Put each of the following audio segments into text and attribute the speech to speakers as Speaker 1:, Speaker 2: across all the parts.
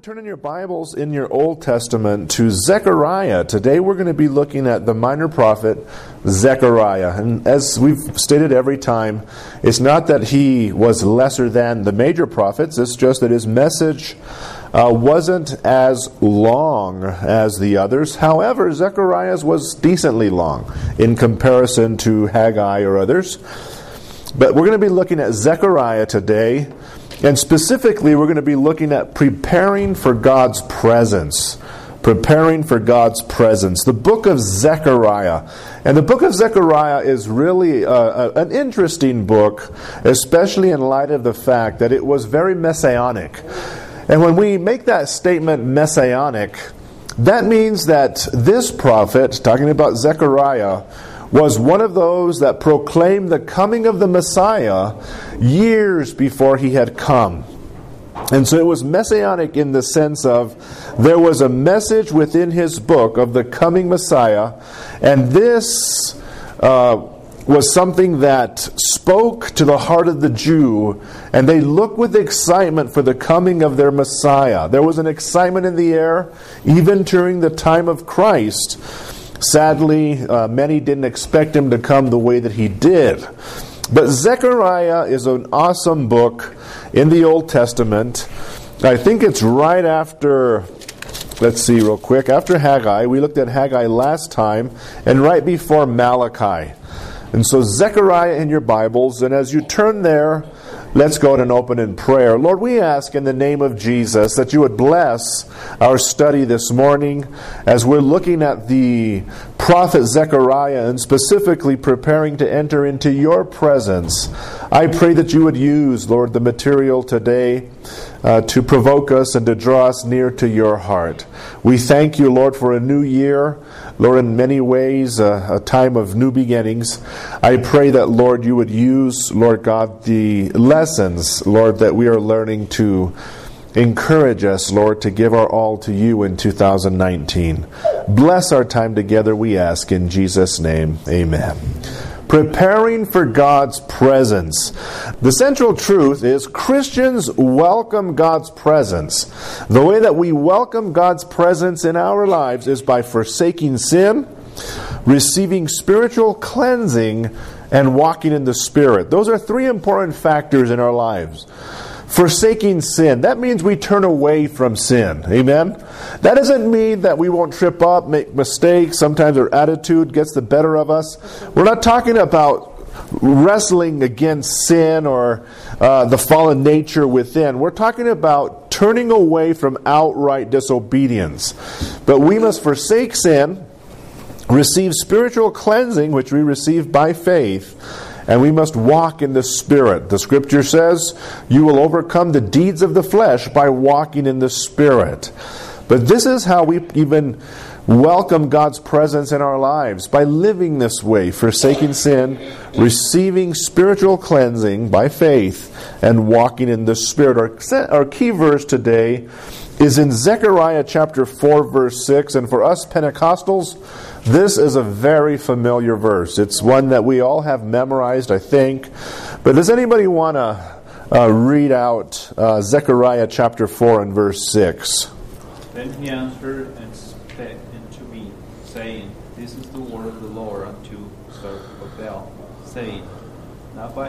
Speaker 1: turn in your Bibles in your Old Testament to Zechariah. Today we're going to be looking at the minor prophet Zechariah. And as we've stated every time, it's not that he was lesser than the major prophets, it's just that his message wasn't as long as the others. However, Zechariah's was decently long in comparison to Haggai or others. But we're going to be looking at Zechariah today. And specifically, we're going to be looking at preparing for God's presence. Preparing for God's presence. The book of Zechariah. And the book of Zechariah is really an interesting book, especially in light of the fact that it was very messianic. And when we make that statement messianic, that means that this prophet, talking about Zechariah, was one of those that proclaimed the coming of the Messiah years before he had come. And so it was messianic in the sense of there was a message within his book of the coming Messiah, and this was something that spoke to the heart of the Jew, and they looked with excitement for the coming of their Messiah. There was an excitement in the air even during the time of Christ. Sadly, many didn't expect him to come the way that he did. But Zechariah is an awesome book in the Old Testament. I think it's right after, let's see real quick, after Haggai. We looked at Haggai last time, and right before Malachi. And so Zechariah in your Bibles, and as you turn there, let's go ahead and open in prayer. Lord, we ask in the name of Jesus that you would bless our study this morning as we're looking at the prophet Zechariah and specifically preparing to enter into your presence. I pray that you would use, Lord, the material today to provoke us and to draw us near to your heart. We thank you, Lord, for a new year. Lord, in many ways, a time of new beginnings. I pray that, Lord, you would use, Lord God, the lessons, Lord, that we are learning to encourage us, Lord, to give our all to you in 2019. Bless our time together, we ask, in Jesus' name. Amen. Preparing for God's presence. The central truth is Christians welcome God's presence. The way that we welcome God's presence in our lives is by forsaking sin, receiving spiritual cleansing, and walking in the Spirit. Those are three important factors in our lives. Forsaking sin. That means we turn away from sin. Amen? That doesn't mean that we won't trip up, make mistakes. Sometimes our attitude gets the better of us. We're not talking about wrestling against sin or the fallen nature within. We're talking about turning away from outright disobedience. But we must forsake sin, receive spiritual cleansing, which we receive by faith, and we must walk in the Spirit. The Scripture says, you will overcome the deeds of the flesh by walking in the Spirit. But this is how we even welcome God's presence in our lives, by living this way, forsaking sin, receiving spiritual cleansing by faith, and walking in the Spirit. Our key verse today is in Zechariah chapter 4, verse 6. And for us Pentecostals, this is a very familiar verse. It's one that we all have memorized, I think. But does anybody want to read out Zechariah chapter 4 and verse 6?
Speaker 2: Then he answered and spake unto me, saying, This is the word of the Lord unto Zerubbabel, saying, Not by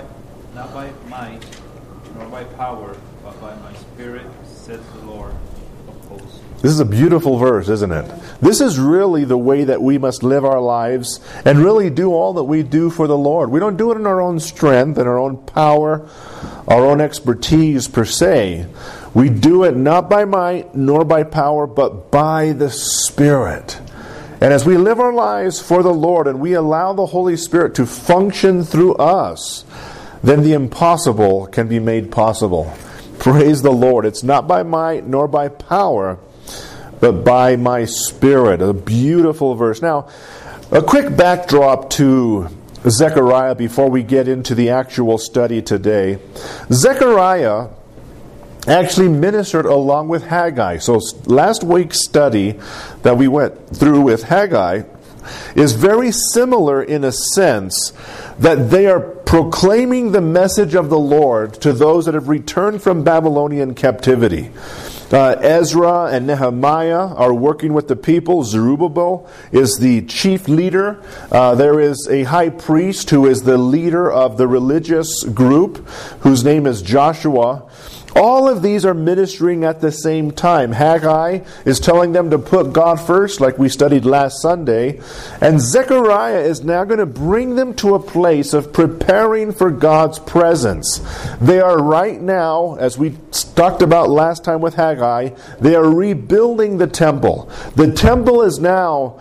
Speaker 2: might, nor by power, but by my Spirit, saith the Lord of hosts.
Speaker 1: This is a beautiful verse, isn't it? This is really the way that we must live our lives and really do all that we do for the Lord. We don't do it in our own strength and our own power, our own expertise per se. We do it not by might nor by power, but by the Spirit. And as we live our lives for the Lord and we allow the Holy Spirit to function through us, then the impossible can be made possible. Praise the Lord. It's not by might nor by power, but by my Spirit. A beautiful verse. Now, a quick backdrop to Zechariah before we get into the actual study today. Zechariah actually ministered along with Haggai. So last week's study that we went through with Haggai is very similar in a sense that they are proclaiming the message of the Lord to those that have returned from Babylonian captivity. Ezra and Nehemiah are working with the people. Zerubbabel is the chief leader. There is a high priest who is the leader of the religious group, whose name is Joshua. All of these are ministering at the same time. Haggai is telling them to put God first, like we studied last Sunday. And Zechariah is now going to bring them to a place of preparing for God's presence. They are right now, as we talked about last time with Haggai, they are rebuilding the temple. The temple is now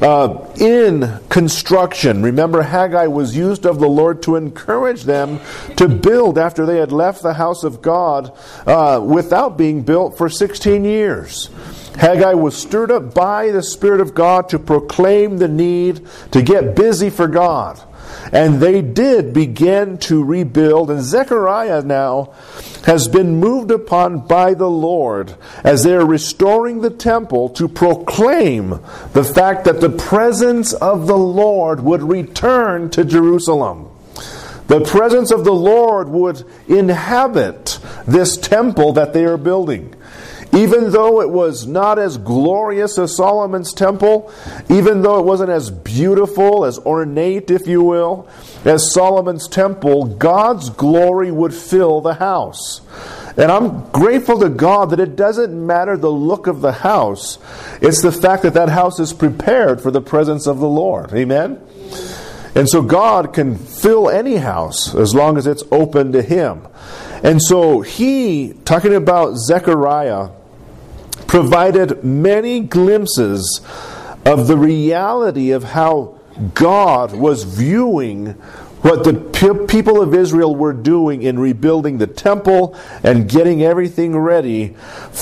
Speaker 1: in construction. Remember, Haggai was used of the Lord to encourage them to build after they had left the house of God without being built for 16 years. Haggai was stirred up by the Spirit of God to proclaim the need to get busy for God. And they did begin to rebuild. And Zechariah now has been moved upon by the Lord as they are restoring the temple to proclaim the fact that the presence of the Lord would return to Jerusalem. The presence of the Lord would inhabit this temple that they are building. Even though it was not as glorious as Solomon's temple, even though it wasn't as beautiful, as ornate, if you will, as Solomon's temple, God's glory would fill the house. And I'm grateful to God that it doesn't matter the look of the house. It's the fact that that house is prepared for the presence of the Lord. Amen? And so God can fill any house as long as it's open to Him. And so he, talking about Zechariah, provided many glimpses of the reality of how God was viewing what the people of Israel were doing in rebuilding the temple and getting everything ready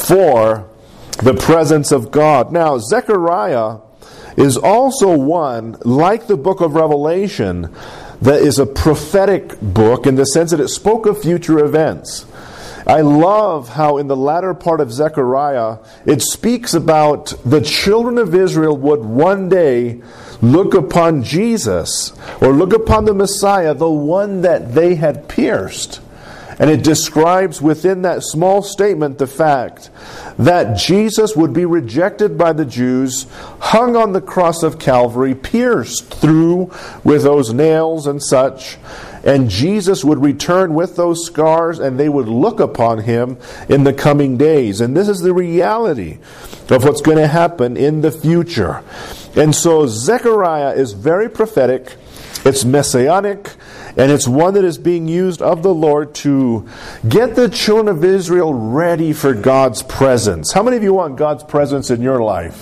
Speaker 1: for the presence of God. Now, Zechariah is also one, like the book of Revelation, that is a prophetic book in the sense that it spoke of future events. I love how in the latter part of Zechariah, it speaks about the children of Israel would one day look upon Jesus, or look upon the Messiah, the one that they had pierced. And it describes within that small statement the fact that Jesus would be rejected by the Jews, hung on the cross of Calvary, pierced through with those nails and such, and Jesus would return with those scars, and they would look upon Him in the coming days. And this is the reality of what's going to happen in the future. And so Zechariah is very prophetic, it's messianic, and it's one that is being used of the Lord to get the children of Israel ready for God's presence. How many of you want God's presence in your life?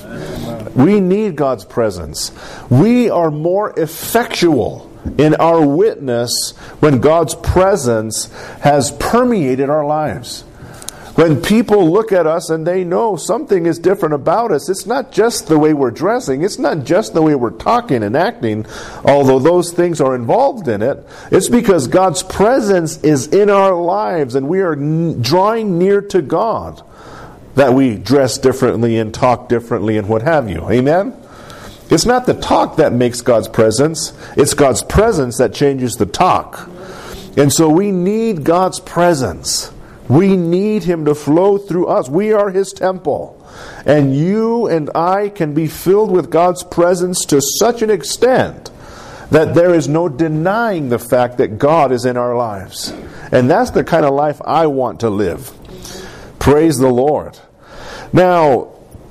Speaker 1: We need God's presence. We are more effectual in our witness when God's presence has permeated our lives. When people look at us and they know something is different about us, it's not just the way we're dressing, it's not just the way we're talking and acting, although those things are involved in it. It's because God's presence is in our lives and we are drawing near to God that we dress differently and talk differently and what have you. Amen? It's not the talk that makes God's presence, it's God's presence that changes the talk. And so we need God's presence. We need Him to flow through us. We are His temple. And you and I can be filled with God's presence to such an extent that there is no denying the fact that God is in our lives. And that's the kind of life I want to live. Praise the Lord. Now,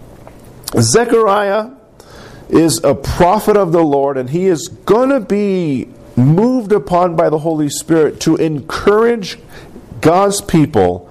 Speaker 1: Zechariah is a prophet of the Lord, and he is going to be moved upon by the Holy Spirit to encourage God's people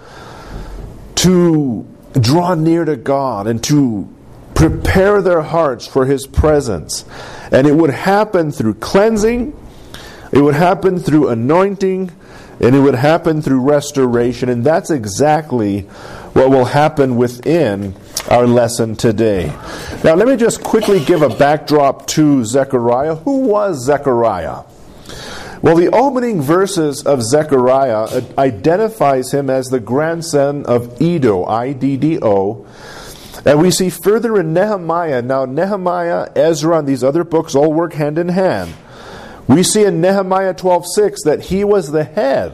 Speaker 1: to draw near to God and to prepare their hearts for His presence. And it would happen through cleansing, it would happen through anointing, and it would happen through restoration. And that's exactly what will happen within our lesson today. Now let me just quickly give a backdrop to Zechariah. Who was Zechariah? Well, the opening verses of Zechariah identifies him as the grandson of Iddo, I-D-D-O. And we see further in Nehemiah. Now, Nehemiah, Ezra, and these other books all work hand in hand. We see in Nehemiah 12:6 that he was the head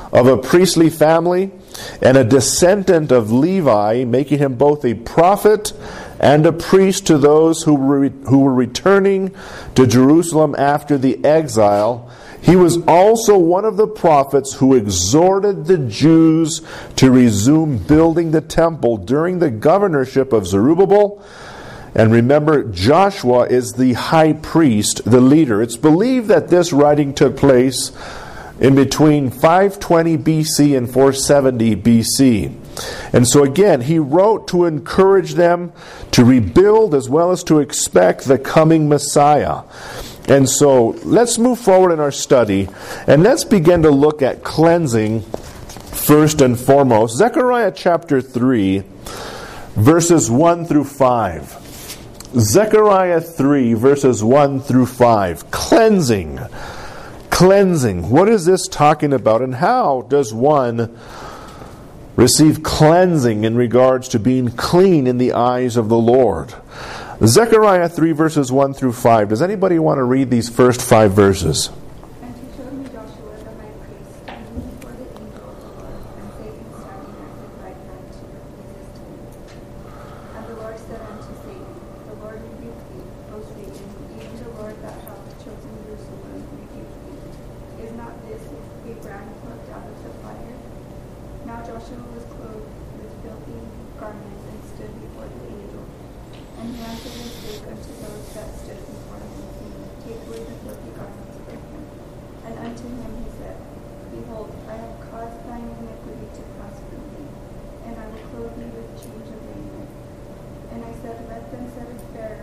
Speaker 1: of a priestly family and a descendant of Levi, making him both a prophet and a priest to those who were returning to Jerusalem after the exile. He was also one of the prophets who exhorted the Jews to resume building the temple during the governorship of Zerubbabel. And remember, Joshua is the high priest, the leader. It's believed that this writing took place in between 520 BC and 470 BC. And so again, he wrote to encourage them to rebuild as well as to expect the coming Messiah. And so let's move forward in our study and let's begin to look at cleansing first and foremost. Zechariah chapter 3, verses 1 through 5. Zechariah 3, verses 1 through 5. Cleansing. Cleansing. What is this talking about, and how does one receive cleansing in regards to being clean in the eyes of the Lord? Zechariah 3, verses 1 through 5. Does anybody want to read these first 5 verses?
Speaker 3: And he showed me Joshua the high priest, standing before the angel of the Lord, and Satan standing at his right hand to resist him. And the Lord said unto Satan, The Lord rebuke thee, O Satan, even the Lord that hath chosen Jerusalem rebuke thee. Is not this a brand plucked out of the fire? Now Joshua was clothed with filthy garments and stood before the angel. And he answered and spake unto those that stood before him, saying, Take away the filthy garments from him. And unto him he said, Behold, I have caused thine iniquity to pass from thee, and I will clothe thee with change of raiment. And I said, Let them set a fair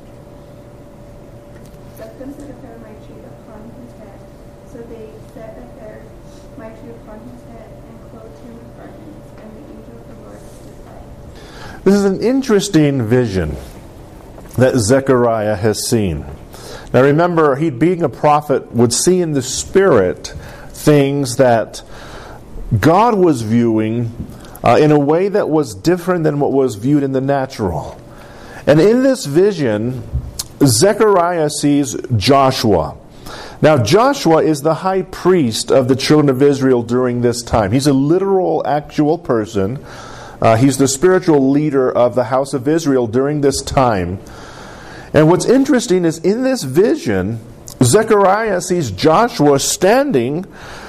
Speaker 3: mitre upon his head. So they set a fair mitre upon his head, and clothed him with garments, and the angel of the Lord stood by.
Speaker 1: This is an interesting vision that Zechariah has seen. Now remember, he being a prophet would see in the spirit things that God was viewing in a way that was different than what was viewed in the natural. And in this vision, Zechariah sees Joshua. Now Joshua is the high priest of the children of Israel during this time. He's a literal, actual person. He's the spiritual leader of the house of Israel during this time. And what's interesting is in this vision, Zechariah sees Joshua standing,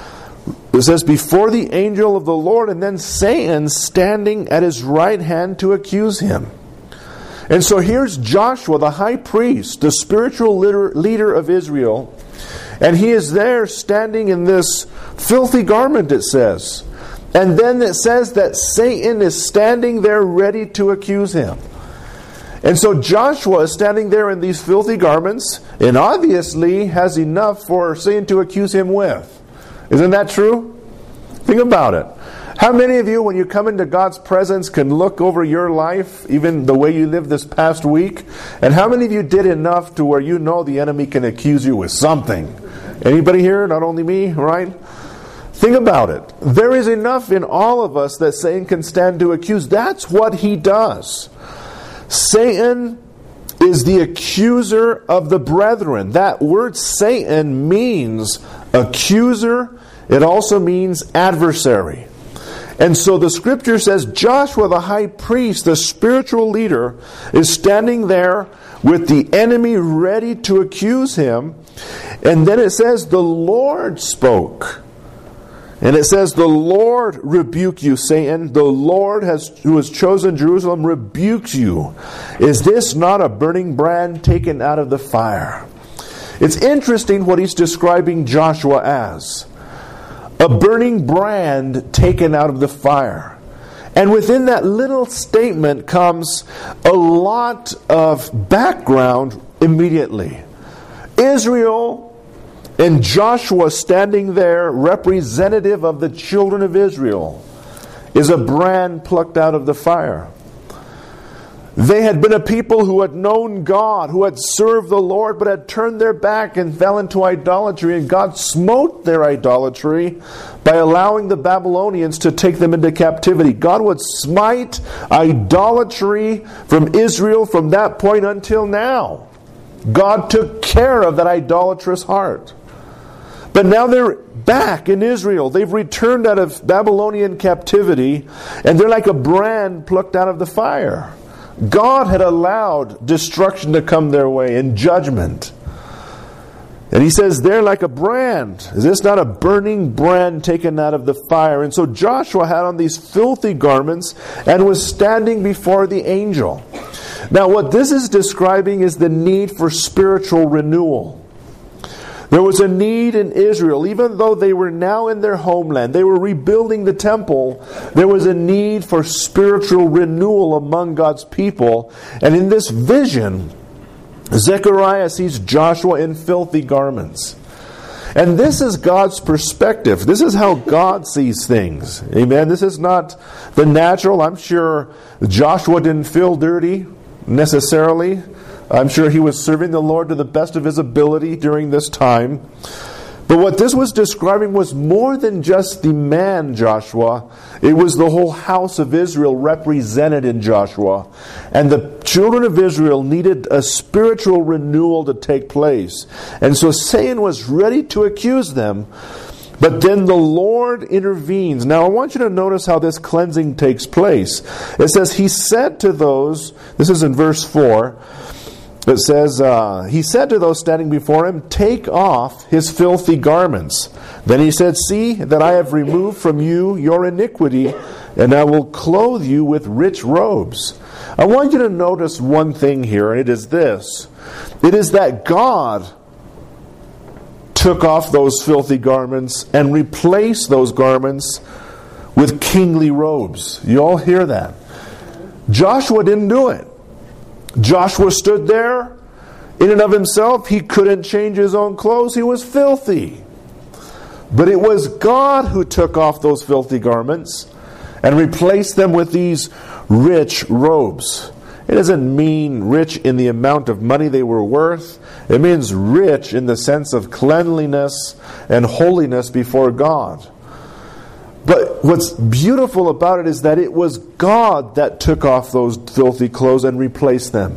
Speaker 1: it says, before the angel of the Lord, and then Satan standing at his right hand to accuse him. And so here's Joshua, the high priest, the spiritual leader of Israel, and he is there standing in this filthy garment, it says. And then it says that Satan is standing there ready to accuse him. And so Joshua is standing there in these filthy garments, and obviously has enough for Satan to accuse him with. Isn't that true? Think about it. How many of you, when you come into God's presence, can look over your life, even the way you lived this past week? And how many of you did enough to where you know the enemy can accuse you with something? Anybody here? Not only me, right? Think about it. There is enough in all of us that Satan can stand to accuse. That's what he does. Satan is the accuser of the brethren. That word Satan means accuser. It also means adversary. And so the scripture says Joshua the high priest, the spiritual leader, is standing there with the enemy ready to accuse him. And then it says the Lord spoke. And it says, the Lord rebuke you, Satan. The Lord who has chosen Jerusalem rebukes you. Is this not a burning brand taken out of the fire? It's interesting what he's describing Joshua as. A burning brand taken out of the fire. And within that little statement comes a lot of background immediately. Israel and Joshua standing there, representative of the children of Israel, is a brand plucked out of the fire. They had been a people who had known God, who had served the Lord, but had turned their back and fell into idolatry. And God smote their idolatry by allowing the Babylonians to take them into captivity. God would smite idolatry from Israel from that point until now. God took care of that idolatrous heart. But now they're back in Israel. They've returned out of Babylonian captivity, and they're like a brand plucked out of the fire. God had allowed destruction to come their way in judgment. And he says they're like a brand. Is this not a burning brand taken out of the fire? And so Joshua had on these filthy garments and was standing before the angel. Now what this is describing is the need for spiritual renewal. There was a need in Israel, even though they were now in their homeland, they were rebuilding the temple, there was a need for spiritual renewal among God's people. And in this vision, Zechariah sees Joshua in filthy garments. And this is God's perspective. This is how God sees things. Amen. This is not the natural. I'm sure Joshua didn't feel dirty necessarily. I'm sure he was serving the Lord to the best of his ability during this time. But what this was describing was more than just the man Joshua. It was the whole house of Israel represented in Joshua. And the children of Israel needed a spiritual renewal to take place. And so Satan was ready to accuse them. But then the Lord intervenes. Now I want you to notice how this cleansing takes place. It says, he said to those, this is in verse 4, it says, he said to those standing before him, take off his filthy garments. Then he said, see that I have removed from you your iniquity, and I will clothe you with rich robes. I want you to notice one thing here, and it is this. It is that God took off those filthy garments and replaced those garments with kingly robes. You all hear that? Joshua didn't do it. Joshua stood there. In and of himself, he couldn't change his own clothes. He was filthy. But it was God who took off those filthy garments and replaced them with these rich robes. It doesn't mean rich in the amount of money they were worth. It means rich in the sense of cleanliness and holiness before God. But what's beautiful about it is that it was God that took off those filthy clothes and replaced them.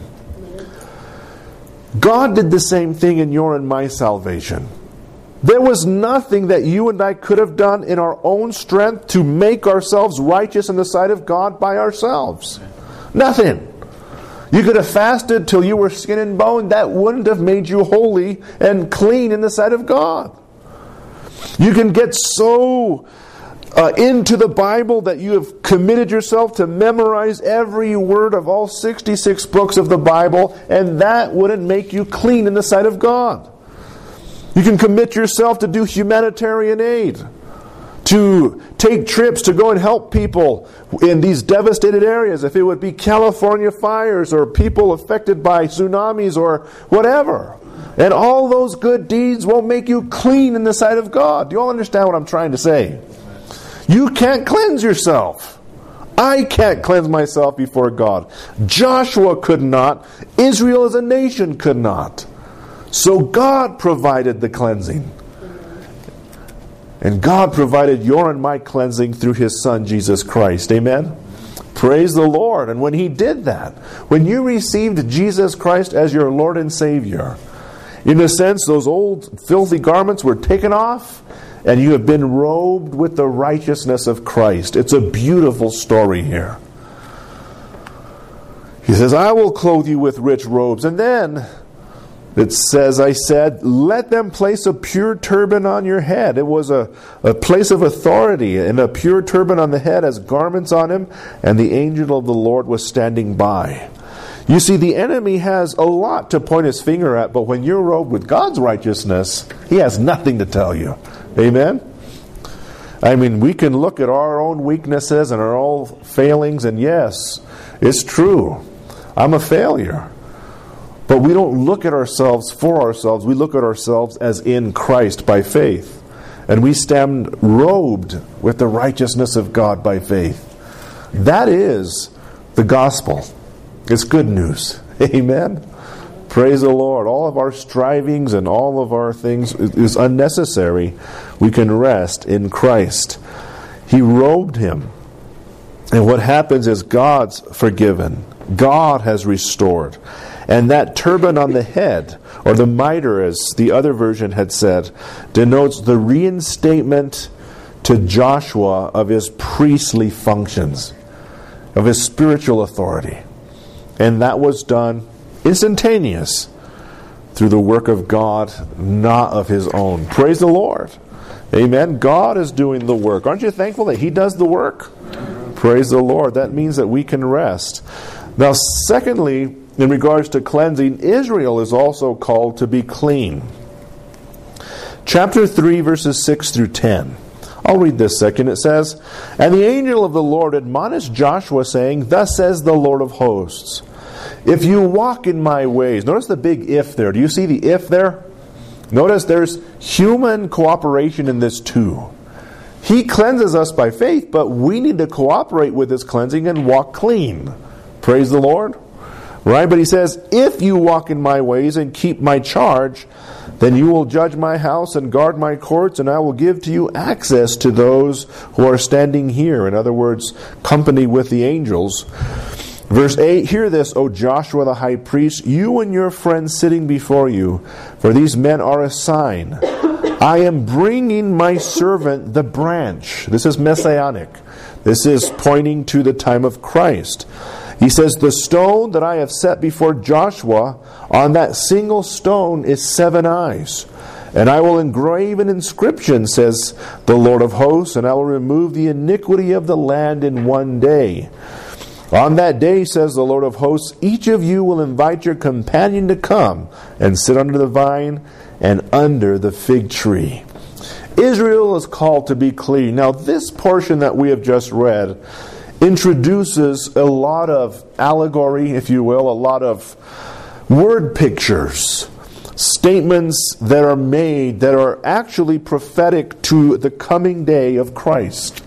Speaker 1: God did the same thing in your and my salvation. There was nothing that you and I could have done in our own strength to make ourselves righteous in the sight of God by ourselves. Nothing. You could have fasted till you were skin and bone. That wouldn't have made you holy and clean in the sight of God. You can get so into the Bible that you have committed yourself to memorize every word of all 66 books of the Bible, and that wouldn't make you clean in the sight of God. You can commit yourself to do humanitarian aid, to take trips to go and help people in these devastated areas, if it would be California fires or people affected by tsunamis or whatever. And all those good deeds won't make you clean in the sight of God. Do you all understand what I'm trying to say? You can't cleanse yourself. I can't cleanse myself before God. Joshua could not. Israel as a nation could not. So God provided the cleansing. And God provided your and my cleansing through His Son, Jesus Christ. Amen? Praise the Lord. And when He did that, when you received Jesus Christ as your Lord and Savior, in a sense, those old filthy garments were taken off, and you have been robed with the righteousness of Christ. It's a beautiful story here. He says, I will clothe you with rich robes. And then it says, I said, let them place a pure turban on your head. It was a place of authority, and a pure turban on the head has garments on him, and the angel of the Lord was standing by. You see, the enemy has a lot to point his finger at, but when you're robed with God's righteousness, he has nothing to tell you. Amen? I mean, we can look at our own weaknesses and our own failings, and yes, it's true. I'm a failure. But we don't look at ourselves for ourselves. We look at ourselves as in Christ by faith. And we stand robed with the righteousness of God by faith. That is the gospel. It's good news. Amen? Praise the Lord. All of our strivings and all of our things is unnecessary. We can rest in Christ. He robed him. And what happens is God's forgiven. God has restored. And that turban on the head, or the mitre as the other version had said, denotes the reinstatement to Joshua of his priestly functions, of his spiritual authority. And that was done instantaneous through the work of God, not of his own. Praise the Lord. Amen. God is doing the work. Aren't you thankful that he does the work? Praise the Lord. That means that we can rest. Now, secondly, in regards to cleansing, Israel is also called to be clean. Chapter 3, verses 6 through 10. I'll read this second. It says, "And the angel of the Lord admonished Joshua, saying, Thus says the Lord of hosts, if you walk in my ways." Notice the big if there. Do you see the if there? Notice there's human cooperation in this too. He cleanses us by faith, but we need to cooperate with his cleansing and walk clean. Praise the Lord. Right? But he says, if you walk in my ways and keep my charge, then you will judge my house and guard my courts, and I will give to you access to those who are standing here. In other words, company with the angels. Verse 8, "Hear this, O Joshua the high priest, you and your friends sitting before you, for these men are a sign. I am bringing my servant the branch." This is messianic. This is pointing to the time of Christ. He says, "The stone that I have set before Joshua, on that single stone is 7 eyes. And I will engrave an inscription, says the Lord of hosts, and I will remove the iniquity of the land in one day. On that day, says the Lord of hosts, each of you will invite your companion to come and sit under the vine and under the fig tree." Israel is called to be clean. Now, this portion that we have just read introduces a lot of allegory, if you will, a lot of word pictures, statements that are made that are actually prophetic to the coming day of Christ.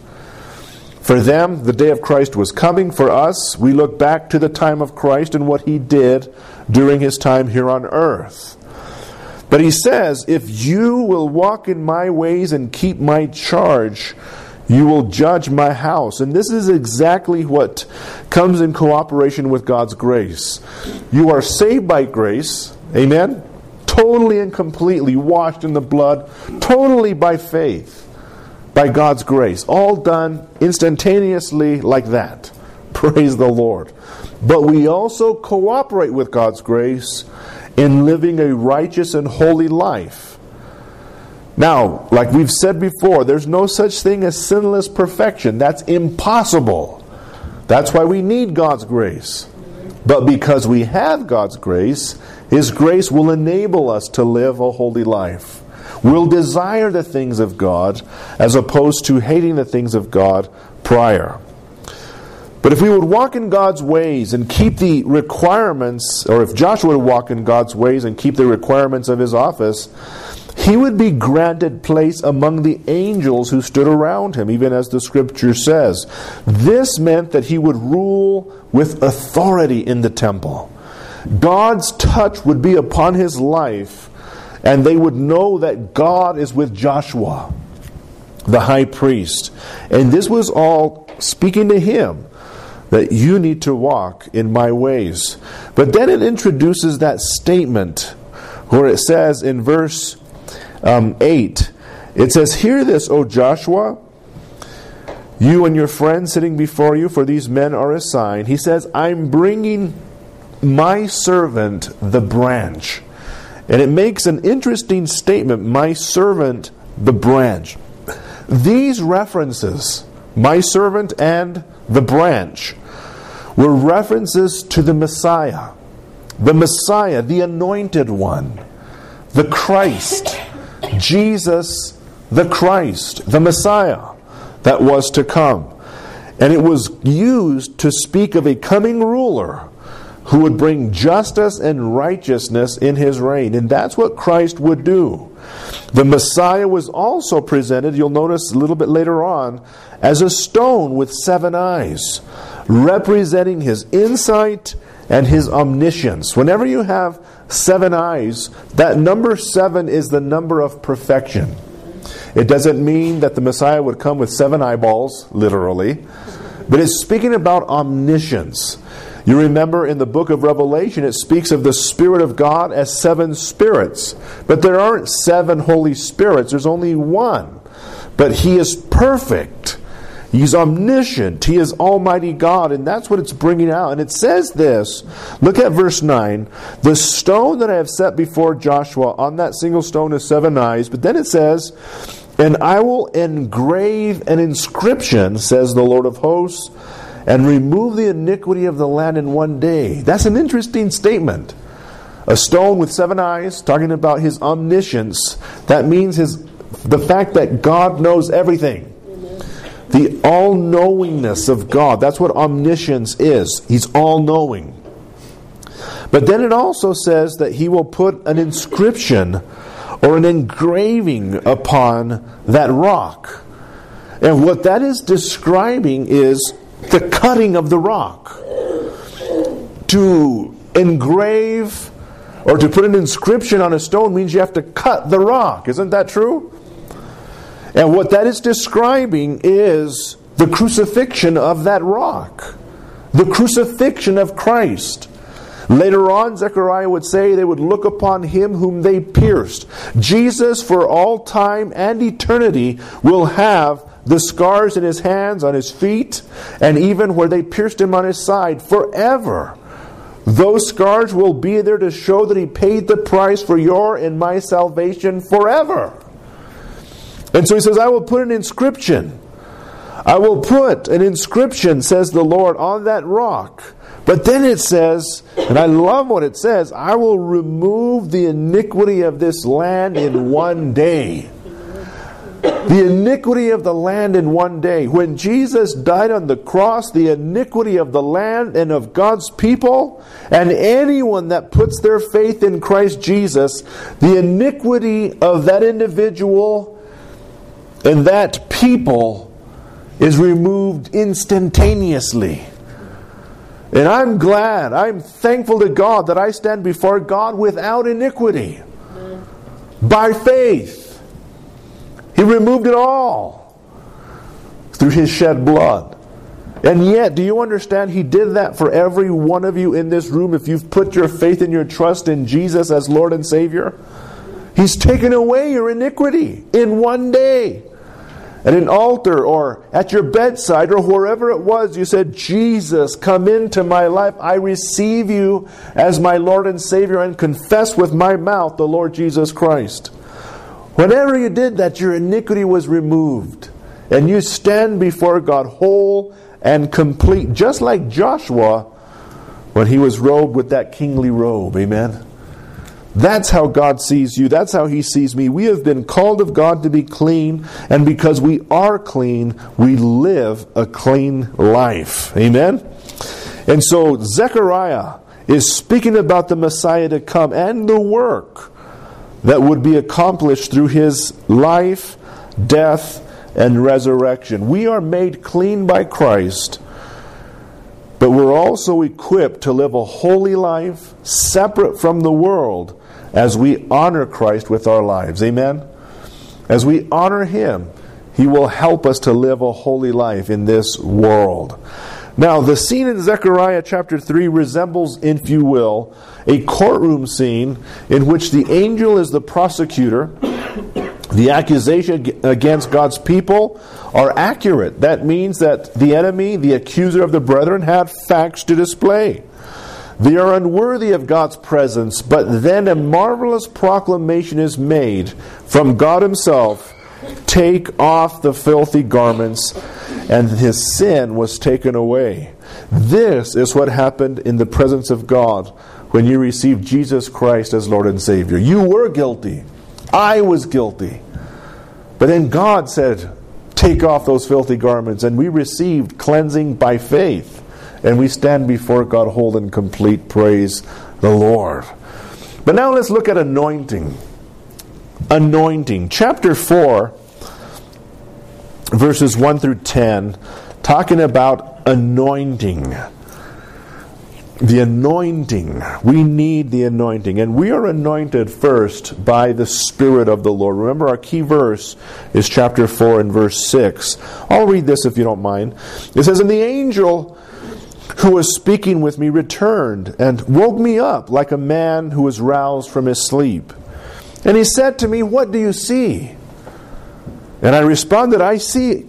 Speaker 1: For them, the day of Christ was coming. For us, we look back to the time of Christ and what he did during his time here on earth. But he says, if you will walk in my ways and keep my charge, you will judge my house. And this is exactly what comes in cooperation with God's grace. You are saved by grace. Amen? Totally and completely washed in the blood. Totally by faith. By God's grace. All done instantaneously like that. Praise the Lord. But we also cooperate with God's grace in living a righteous and holy life. Now, like we've said before, there's no such thing as sinless perfection. That's impossible. That's why we need God's grace. But because we have God's grace, his grace will enable us to live a holy life. We'll desire the things of God as opposed to hating the things of God prior. But if we would walk in God's ways and keep the requirements, or if Joshua would walk in God's ways and keep the requirements of his office, he would be granted place among the angels who stood around him, even as the scripture says. This meant that he would rule with authority in the temple. God's touch would be upon his life, and they would know that God is with Joshua, the high priest. And this was all speaking to him, that you need to walk in my ways. But then it introduces that statement where it says in verse 8, it says, "Hear this, O Joshua, you and your friends sitting before you, for these men are a sign." He says, "I'm bringing my servant the branch." And it makes an interesting statement, my servant the branch. These references, my servant and the branch, were references to the Messiah, the anointed one, the Christ, Jesus the Christ, the Messiah that was to come. And it was used to speak of a coming ruler who would bring justice and righteousness in his reign. And that's what Christ would do. The Messiah was also presented, you'll notice a little bit later on, as a stone with 7 eyes, representing his insight and his omniscience. Whenever you have 7 eyes, that number 7 is the number of perfection. It doesn't mean that the Messiah would come with 7 eyeballs, literally, but it's speaking about omniscience. You remember in the book of Revelation, it speaks of the Spirit of God as 7 spirits. But there aren't 7 Holy Spirits. There's only one. But He is perfect. He's omniscient. He is Almighty God. And that's what it's bringing out. And it says this. Look at verse 9. The stone that I have set before Joshua, on that single stone is 7 eyes. But then it says, and I will engrave an inscription, says the Lord of hosts, and remove the iniquity of the land in one day. That's an interesting statement. A stone with 7 eyes, talking about His omniscience. That means the fact that God knows everything. The all-knowingness of God. That's what omniscience is. He's all-knowing. But then it also says that He will put an inscription or an engraving upon that rock. And what that is describing is the cutting of the rock. To engrave or to put an inscription on a stone means you have to cut the rock. Isn't that true? And what that is describing is the crucifixion of that rock. The crucifixion of Christ. Later on, Zechariah would say they would look upon Him whom they pierced. Jesus, for all time and eternity, will have the scars in His hands, on His feet, and even where they pierced Him on His side forever. Those scars will be there to show that He paid the price for your and my salvation forever. And so He says, I will put an inscription. I will put an inscription, says the Lord, on that rock. But then it says, and I love what it says, I will remove the iniquity of this land in one day. The iniquity of the land in one day. When Jesus died on the cross, the iniquity of the land and of God's people, and anyone that puts their faith in Christ Jesus, the iniquity of that individual and that people is removed instantaneously. And I'm glad, I'm thankful to God that I stand before God without iniquity. By faith. He removed it all through His shed blood. And yet, do you understand He did that for every one of you in this room if you've put your faith and your trust in Jesus as Lord and Savior? He's taken away your iniquity in one day. At an altar or at your bedside or wherever it was, you said, Jesus, come into my life. I receive you as my Lord and Savior and confess with my mouth the Lord Jesus Christ. Whenever you did that, your iniquity was removed. And you stand before God whole and complete, just like Joshua when he was robed with that kingly robe. Amen. That's how God sees you. That's how He sees me. We have been called of God to be clean, and because we are clean, we live a clean life. Amen? And so Zechariah is speaking about the Messiah to come and the work that would be accomplished through His life, death, and resurrection. We are made clean by Christ, but we're also equipped to live a holy life separate from the world as we honor Christ with our lives. Amen? As we honor Him, He will help us to live a holy life in this world. Now, the scene in Zechariah chapter 3 resembles, if you will, a courtroom scene in which the angel is the prosecutor. The accusation against God's people are accurate. That means that the enemy, the accuser of the brethren, had facts to display. They are unworthy of God's presence, but then a marvelous proclamation is made from God Himself. Take off the filthy garments, and his sin was taken away. This is what happened in the presence of God when you received Jesus Christ as Lord and Savior. You were guilty. I was guilty. But then God said, take off those filthy garments, and we received cleansing by faith. And we stand before God whole and complete. Praise the Lord. But now let's look at anointing. Anointing. Chapter 4, verses 1 through 10, talking about anointing. The anointing. We need the anointing. And we are anointed first by the Spirit of the Lord. Remember, our key verse is chapter 4 and verse 6. I'll read this if you don't mind. It says, and the angel who was speaking with me returned and woke me up like a man who was roused from his sleep. And he said to me, "What do you see?" And I responded, I see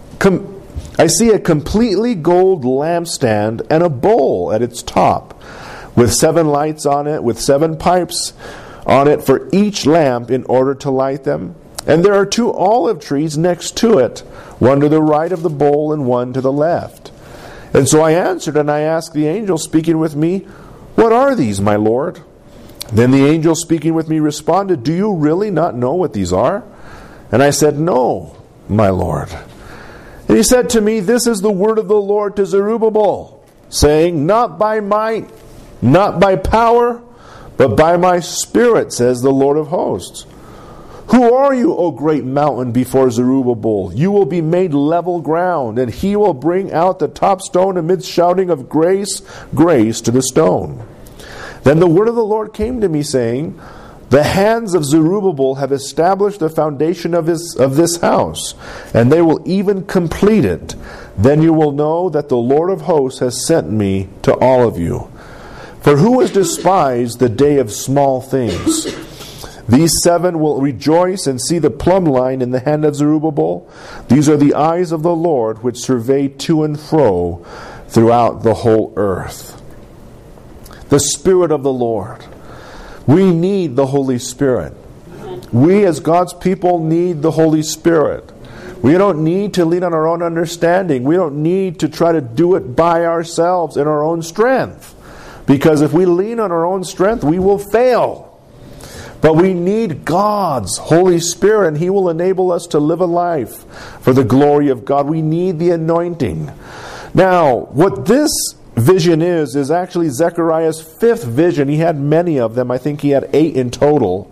Speaker 1: a completely gold lampstand and a bowl at its top, with 7 lights on it, with 7 pipes on it for each lamp in order to light them. And there are 2 olive trees next to it, one to the right of the bowl and one to the left. And so I answered and I asked the angel speaking with me, "What are these, my Lord?" Then the angel speaking with me responded, "Do you really not know what these are?" And I said, "No, my Lord." And he said to me, "This is the word of the Lord to Zerubbabel, saying, not by might, not by power, but by my Spirit, says the Lord of hosts. Who are you, O great mountain, before Zerubbabel? You will be made level ground, and he will bring out the top stone amidst shouting of grace, grace to the stone." Then the word of the Lord came to me, saying, "The hands of Zerubbabel have established the foundation of this house, and they will even complete it. Then you will know that the Lord of hosts has sent me to all of you. For who has despised the day of small things? These 7 will rejoice and see the plumb line in the hand of Zerubbabel. These are the eyes of the Lord, which survey to and fro throughout the whole earth." The Spirit of the Lord. We need the Holy Spirit. We as God's people need the Holy Spirit. We don't need to lean on our own understanding. We don't need to try to do it by ourselves in our own strength. Because if we lean on our own strength, we will fail. But we need God's Holy Spirit, and He will enable us to live a life for the glory of God. We need the anointing. Now, what this vision is actually Zechariah's 5th vision. He had many of them. I think he had 8 in total.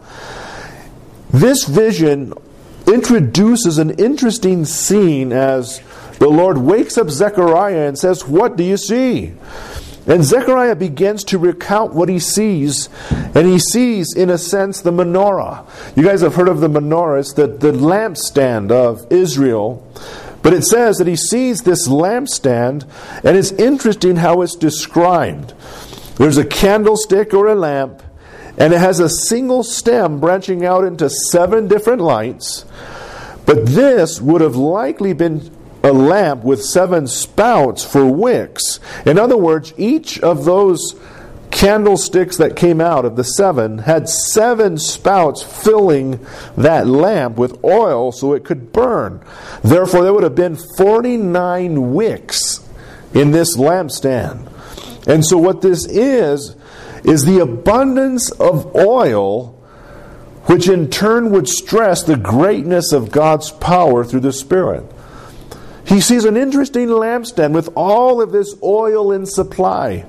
Speaker 1: This vision introduces an interesting scene as the Lord wakes up Zechariah and says, "What do you see?" And Zechariah begins to recount what he sees, and he sees, in a sense, the menorah. You guys have heard of the menorah. It's the lampstand of Israel. But it says that he sees this lampstand, and it's interesting how it's described. There's a candlestick or a lamp, and it has a single stem branching out into 7 different lights. But this would have likely been a lamp with 7 spouts for wicks. In other words, each of those candlesticks that came out of the 7 had 7 spouts filling that lamp with oil so it could burn. Therefore, there would have been 49 wicks in this lampstand. And so what this is the abundance of oil, which in turn would stress the greatness of God's power through the Spirit. He sees an interesting lampstand with all of this oil in supply.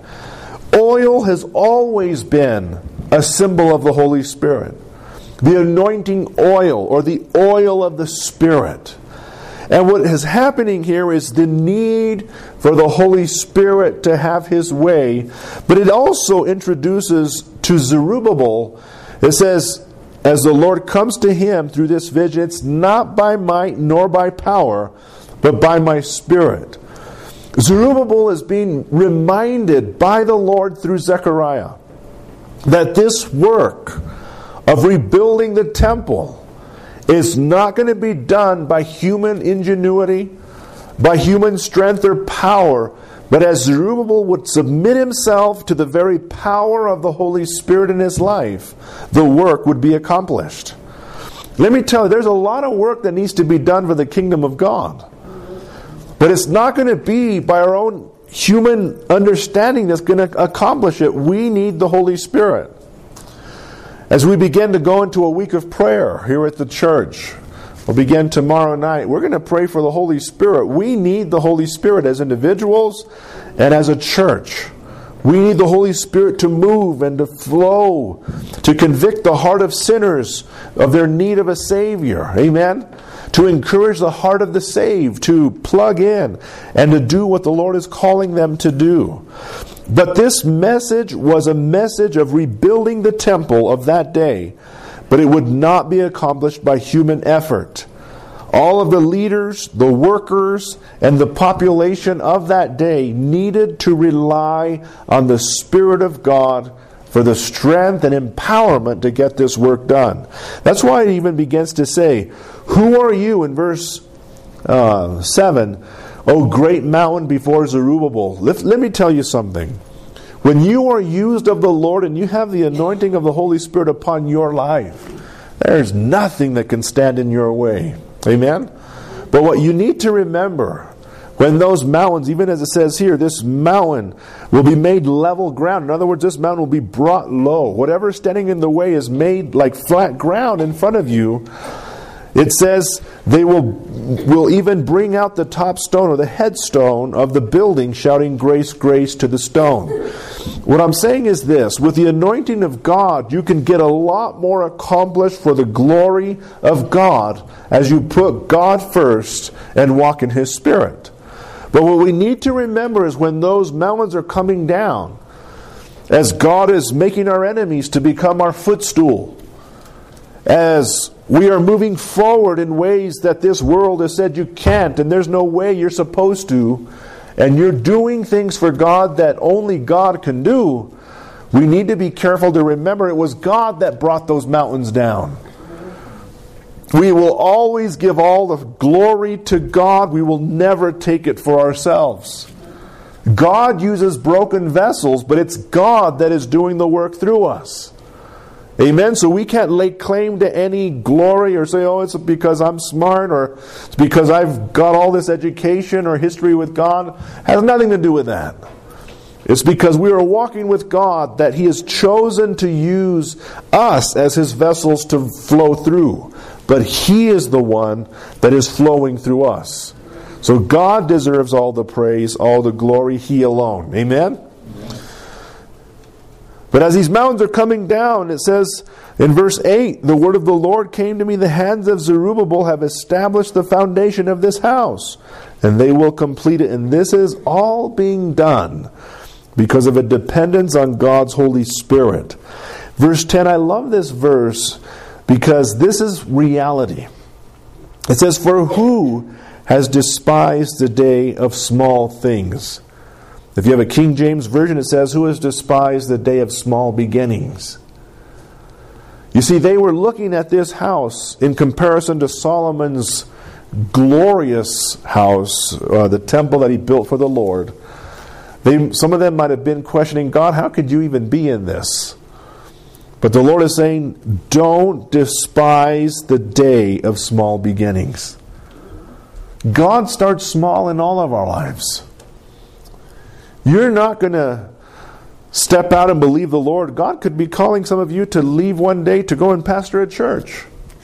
Speaker 1: Oil has always been a symbol of the Holy Spirit. The anointing oil, or the oil of the Spirit. And what is happening here is the need for the Holy Spirit to have His way. But it also introduces to Zerubbabel, it says, as the Lord comes to him through this vision, it's not by might nor by power, but by my Spirit. Zerubbabel is being reminded by the Lord through Zechariah that this work of rebuilding the temple is not going to be done by human ingenuity, by human strength or power, but as Zerubbabel would submit himself to the very power of the Holy Spirit in his life, the work would be accomplished. Let me tell you, there's a lot of work that needs to be done for the kingdom of God. But it's not going to be by our own human understanding that's going to accomplish it. We need the Holy Spirit. As we begin to go into a week of prayer here at the church, we'll begin tomorrow night. We're going to pray for the Holy Spirit. We need the Holy Spirit as individuals and as a church. We need the Holy Spirit to move and to flow, to convict the heart of sinners of their need of a Savior. Amen? To encourage the heart of the saved to plug in and to do what the Lord is calling them to do. But this message was a message of rebuilding the temple of that day, but it would not be accomplished by human effort. All of the leaders, the workers, and the population of that day needed to rely on the Spirit of God for the strength and empowerment to get this work done. That's why it even begins to say, who are you in verse 7, O great mountain before Zerubbabel. Let me tell you something. When you are used of the Lord and you have the anointing of the Holy Spirit upon your life, there's nothing that can stand in your way. Amen? But what you need to remember, when those mountains, even as it says here, this mountain will be made level ground. In other words, this mountain will be brought low. Whatever is standing in the way is made like flat ground in front of you. It says they will even bring out the top stone or the headstone of the building, shouting, grace, grace to the stone. What I'm saying is this: with the anointing of God, you can get a lot more accomplished for the glory of God as you put God first and walk in His Spirit. But what we need to remember is when those mountains are coming down, as God is making our enemies to become our footstool, as we are moving forward in ways that this world has said you can't, and there's no way you're supposed to, and you're doing things for God that only God can do, we need to be careful to remember it was God that brought those mountains down. We will always give all the glory to God. We will never take it for ourselves. God uses broken vessels, but it's God that is doing the work through us. Amen? So we can't lay claim to any glory or say, oh, it's because I'm smart or it's because I've got all this education or history with God. It has nothing to do with that. It's because we are walking with God that He has chosen to use us as His vessels to flow through. But He is the one that is flowing through us. So God deserves all the praise, all the glory, He alone. Amen? But as these mountains are coming down, it says in verse 8, the word of the Lord came to me, the hands of Zerubbabel have established the foundation of this house, and they will complete it. And this is all being done because of a dependence on God's Holy Spirit. Verse 10, I love this verse because this is reality. It says, for who has despised the day of small things? If you have a King James Version, it says, who has despised the day of small beginnings? You see, they were looking at this house in comparison to Solomon's glorious house, the temple that he built for the Lord. Some of them might have been questioning, God, how could you even be in this? But the Lord is saying, don't despise the day of small beginnings. God starts small in all of our lives. You're not going to step out and believe the Lord. God could be calling some of you to leave one day to go and pastor a church.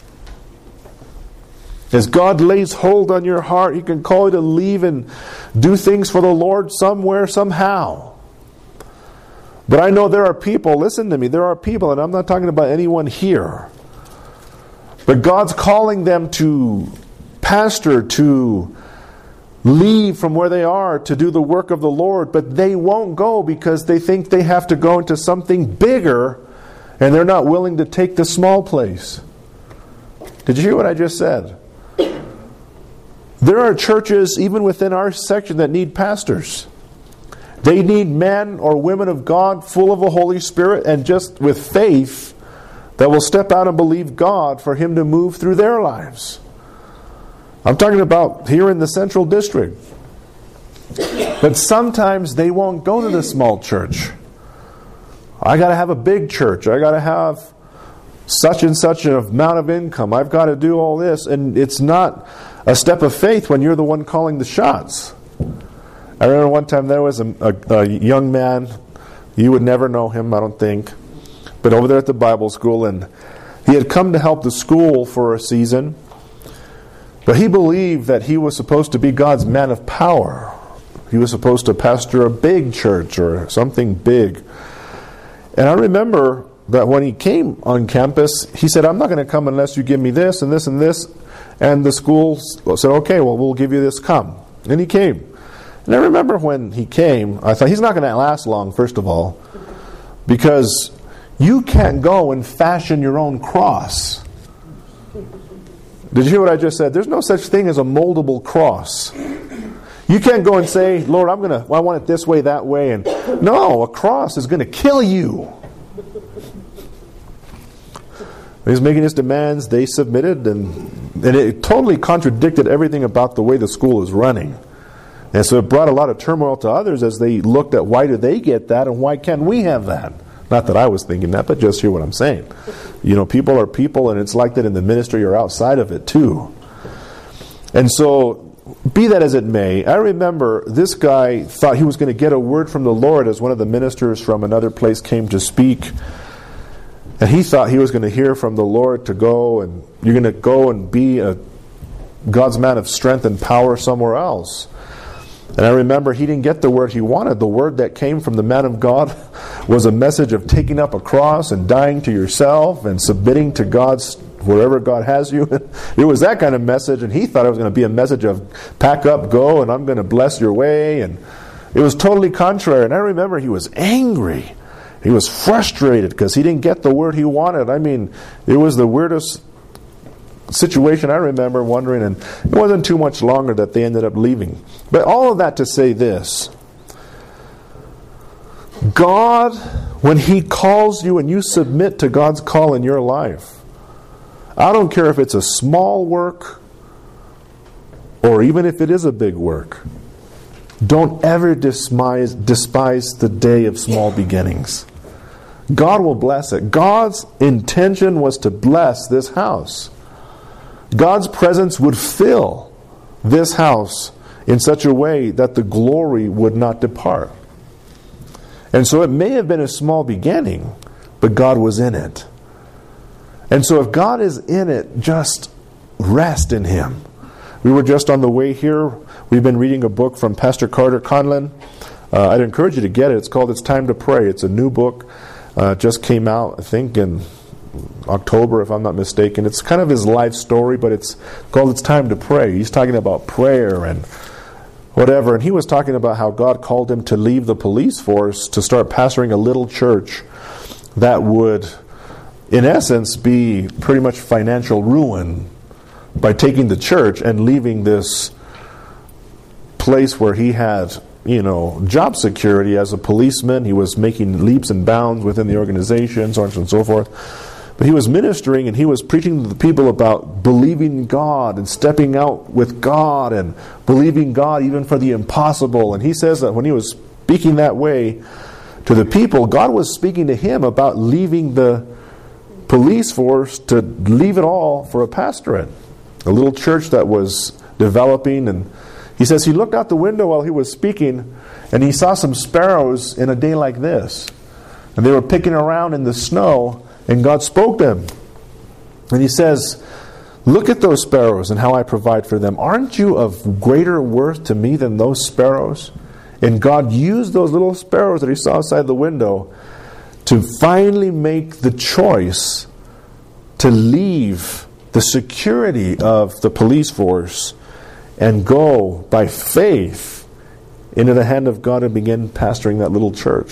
Speaker 1: As God lays hold on your heart, He can call you to leave and do things for the Lord somewhere, somehow. But I know there are people, listen to me, there are people, and I'm not talking about anyone here, but God's calling them to pastor, to leave from where they are to do the work of the Lord, but they won't go because they think they have to go into something bigger and they're not willing to take the small place. Did you hear what I just said? There are churches even within our section that need pastors. They need men or women of God full of the Holy Spirit and just with faith that will step out and believe God for Him to move through their lives. I'm talking about here in the Central District. But sometimes they won't go to the small church. I got to have a big church. I got to have such and such an amount of income. I've got to do all this. And it's not a step of faith when you're the one calling the shots. I remember one time there was a young man. You would never know him, I don't think. But over there at the Bible school. And he had come to help the school for a season. But he believed that he was supposed to be God's man of power. He was supposed to pastor a big church or something big. And I remember that when he came on campus, he said, I'm not going to come unless you give me this and this and this. And the school said, okay, well, we'll give you this, come. And he came. And I remember when he came, I thought, he's not going to last long, first of all, because you can't go and fashion your own cross. Did you hear what I just said? There's no such thing as a moldable cross. You can't go and say, Lord, I want it this way, that way. And no, a cross is going to kill you. He's making his demands. They submitted, and it totally contradicted everything about the way the school is running. And so it brought a lot of turmoil to others as they looked at why did they get that and why can't we have that? Not that I was thinking that, but just hear what I'm saying. People are people, and it's like that in the ministry or outside of it too. And so, be that as it may, I remember this guy thought he was going to get a word from the Lord as one of the ministers from another place came to speak. And he thought he was going to hear from the Lord to go, and you're going to go and be a God's man of strength and power somewhere else. And I remember he didn't get the word he wanted. The word that came from the man of God was a message of taking up a cross and dying to yourself and submitting to God's wherever God has you. It was that kind of message, and he thought it was going to be a message of pack up, go, and I'm going to bless your way. And it was totally contrary. And I remember he was angry. He was frustrated because he didn't get the word he wanted. I mean, it was the weirdest situation I remember wondering, and it wasn't too much longer that they ended up leaving. But all of that to say this: God, when He calls you and you submit to God's call in your life, I don't care if it's a small work or even if it is a big work, don't ever despise the day of small beginnings. God will bless it. God's intention was to bless this house. God's presence would fill this house in such a way that the glory would not depart. And so it may have been a small beginning, but God was in it. And so if God is in it, just rest in Him. We were just on the way here. We've been reading a book from Pastor Carter Conlon. I'd encourage you to get it. It's called It's Time to Pray. It's a new book. Just came out, I think, in October, if I'm not mistaken. It's kind of his life story, but it's called It's Time to Pray. He's talking about prayer and whatever. And he was talking about how God called him to leave the police force to start pastoring a little church that would, in essence, be pretty much financial ruin by taking the church and leaving this place where he had, job security as a policeman. He was making leaps and bounds within the organization, so on and so forth. But he was ministering and he was preaching to the people about believing God and stepping out with God and believing God even for the impossible. And he says that when he was speaking that way to the people, God was speaking to him about leaving the police force to leave it all for a pastorate. A little church that was developing. And he says he looked out the window while he was speaking and he saw some sparrows in a day like this. And they were picking around in the snow. And God spoke to him. And he says, look at those sparrows and how I provide for them. Aren't you of greater worth to me than those sparrows? And God used those little sparrows that he saw outside the window to finally make the choice to leave the security of the police force and go by faith into the hand of God and begin pastoring that little church.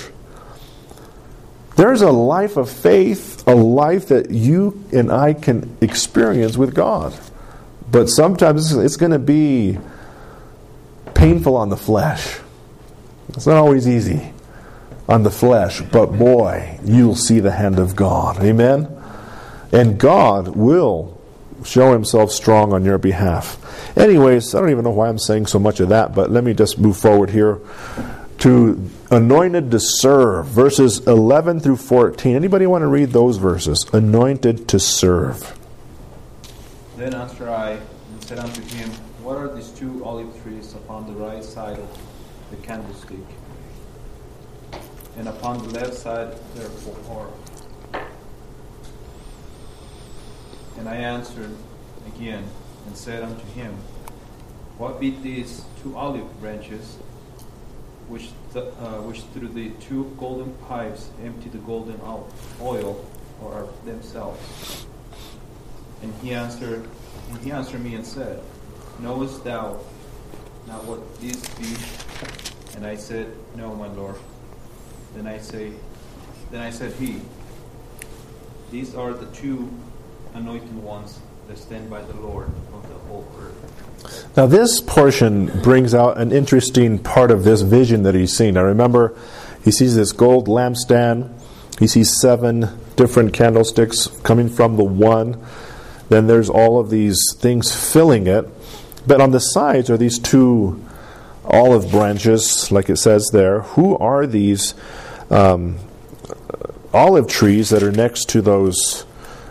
Speaker 1: There's a life of faith, a life that you and I can experience with God. But sometimes it's going to be painful on the flesh. It's not always easy on the flesh, but boy, you'll see the hand of God. Amen? And God will show Himself strong on your behalf. Anyways, I don't even know why I'm saying so much of that, but let me just move forward here to anointed to serve, verses 11 through 14. Anybody want to read those verses? Anointed to serve.
Speaker 2: Then answered I and said unto him, what are these two olive trees upon the right side of the candlestick? And upon the left side therefore. And I answered again and said unto him, what be these two olive branches which through the two golden pipes empty the golden oil or themselves? And he answered me and said, knowest thou not what these be? And I said, no, my Lord. Then I said he, these are the two anointed ones that stand by the Lord of the whole earth.
Speaker 1: Now this portion brings out an interesting part of this vision that he's seen. Now remember, he sees this gold lampstand. He sees 7 different candlesticks coming from the one. Then there's all of these things filling it. But on the sides are these 2 olive branches, like it says there. Who are these olive trees that are next to those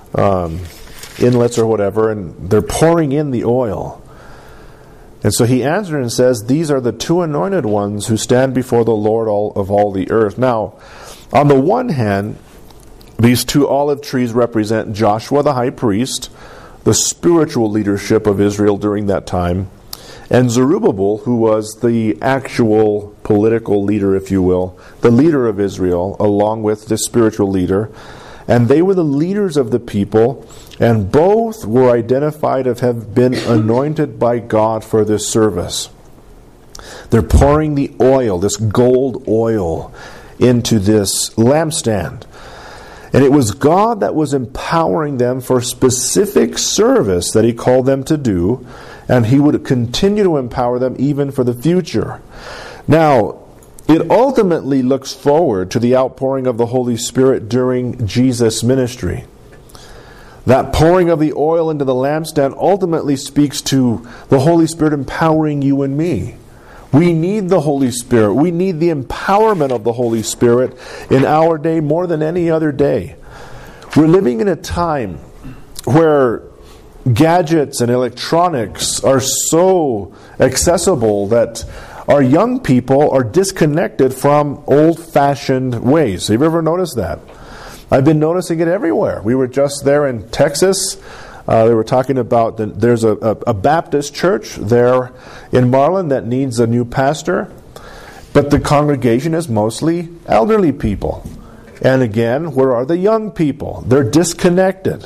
Speaker 1: inlets or whatever? And they're pouring in the oil. And so he answered and says, these are the 2 anointed ones who stand before the Lord of all the earth. Now, on the one hand, these 2 olive trees represent Joshua the high priest, the spiritual leadership of Israel during that time, and Zerubbabel, who was the actual political leader, if you will, the leader of Israel, along with the spiritual leader. And they were the leaders of the people, and both were identified as have been anointed by God for this service. They're pouring the oil, this gold oil, into this lampstand. And it was God that was empowering them for specific service that He called them to do, and He would continue to empower them even for the future. Now, it ultimately looks forward to the outpouring of the Holy Spirit during Jesus' ministry. That pouring of the oil into the lampstand ultimately speaks to the Holy Spirit empowering you and me. We need the Holy Spirit. We need the empowerment of the Holy Spirit in our day more than any other day. We're living in a time where gadgets and electronics are so accessible that our young people are disconnected from old-fashioned ways. Have you ever noticed that? I've been noticing it everywhere. We were just there in Texas. They were talking about there's a Baptist church there in Marlin that needs a new pastor, but the congregation is mostly elderly people. And again, where are the young people? They're disconnected.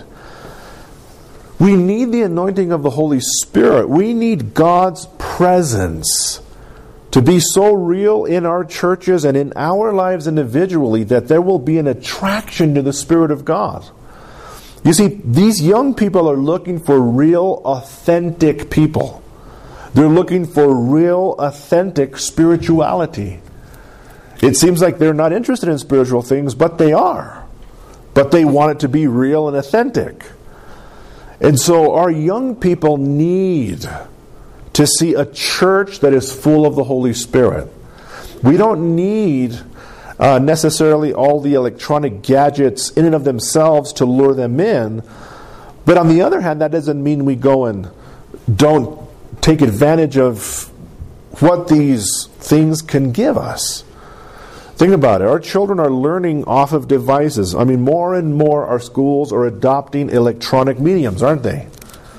Speaker 1: We need the anointing of the Holy Spirit. We need God's presence to be so real in our churches and in our lives individually that there will be an attraction to the Spirit of God. You see, these young people are looking for real, authentic people. They're looking for real, authentic spirituality. It seems like they're not interested in spiritual things, but they are. But they want it to be real and authentic. And so our young people need to see a church that is full of the Holy Spirit. We don't need necessarily all the electronic gadgets in and of themselves to lure them in. But on the other hand, that doesn't mean we go and don't take advantage of what these things can give us. Think about it. Our children are learning off of devices. I mean, more and more our schools are adopting electronic mediums, aren't they?